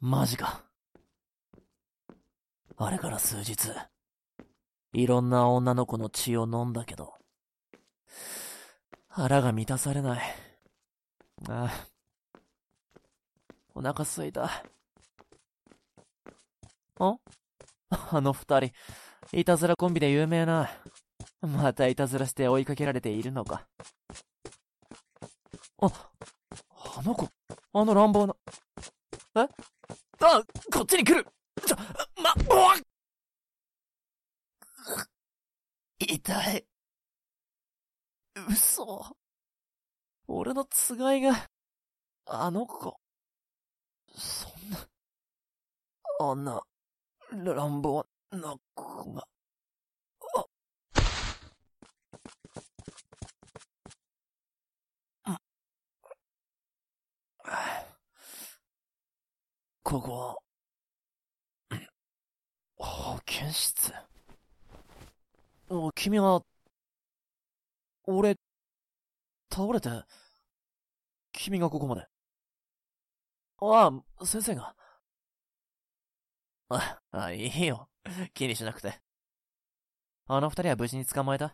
マジか。あれから数日、いろんな女の子の血を飲んだけど、腹が満たされない。ああ、お腹すいた。あの二人、いたずらコンビで有名な。またいたずらして追いかけられているのか。あの子、あの乱暴な。こっちに来る。おわっ痛い。嘘。俺のつがいが、あの子。そんな、乱暴な子が。ここは、保健室。君は、俺、倒れて、君がここまで。先生が。いいよ。気にしなくて。あの二人は無事に捕まえた？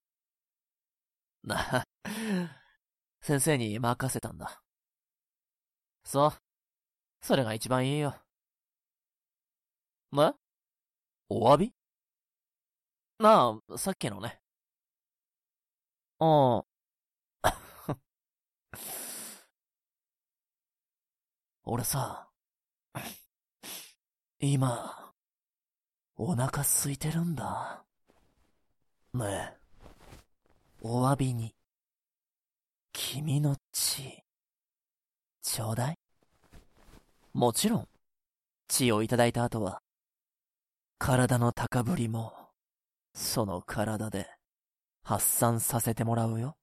先生に任せたんだ。そう。それが一番いいよ。お詫び？さっきのね。俺さ、今、お腹空いてるんだ。ねえ、お詫びに、君の血、ちょうだい？もちろん、血をいただいた後は、体の高ぶりも、その体で、発散させてもらうよ。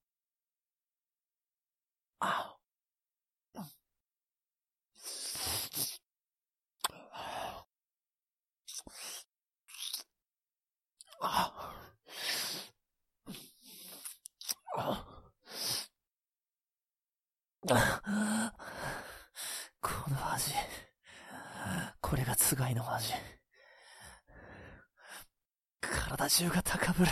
この味。これがつがいの味。体中が高ぶる。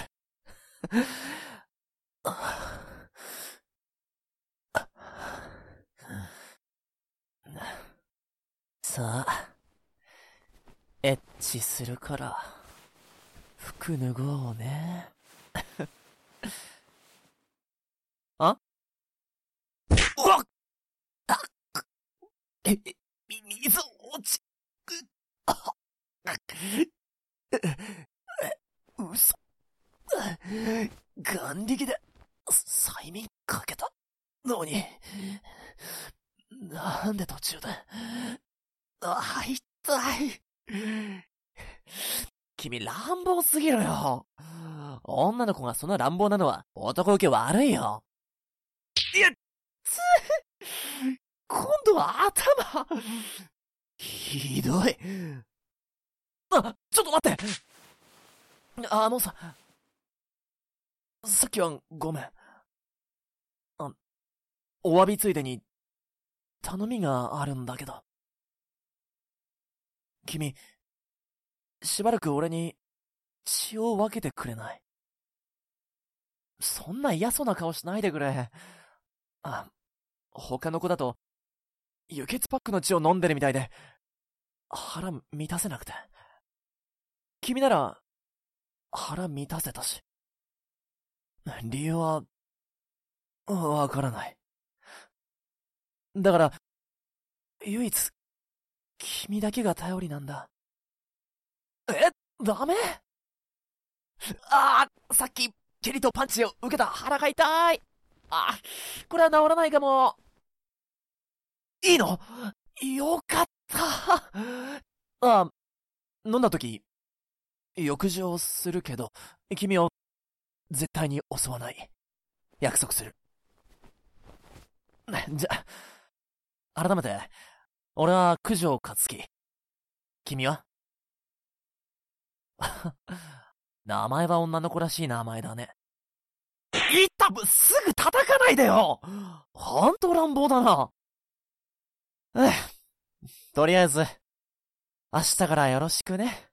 さあ、エッチするから、服脱ごうね。うわっ水落ち、嘘。眼力で、催眠かけたのに、なんで途中で、痛い。君乱暴すぎるよ。女の子がそんな乱暴なのは男受け悪いよ。今度は頭。ひどい。ちょっと待って。さっきはごめん。お詫びついでに、頼みがあるんだけど。君、しばらく俺に血を分けてくれない？そんな嫌そうな顔しないでくれ。他の子だと、輸血パックの血を飲んでるみたいで、腹満たせなくて。君なら、腹満たせたし。理由は、わからない。だから、唯一、君だけが頼りなんだ。ダメ？さっき、蹴りとパンチを受けた腹が痛い。これは治らないかも。いいの？よかった。飲んだ時、浴場するけど、君を絶対に襲わない。約束する。じゃ、改めて、俺は九条克樹。君は？名前は女の子らしい名前だね。すぐ叩かないでよ。ほんと乱暴だな。とりあえず、 明日からよろしくね。